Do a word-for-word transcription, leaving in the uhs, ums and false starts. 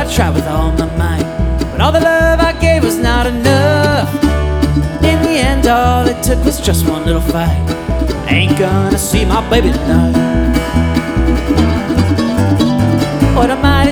I tried with all my might, but all the love I gave was not enough. In the end, all it took was just one little fight. I ain't gonna see my baby tonight. What am I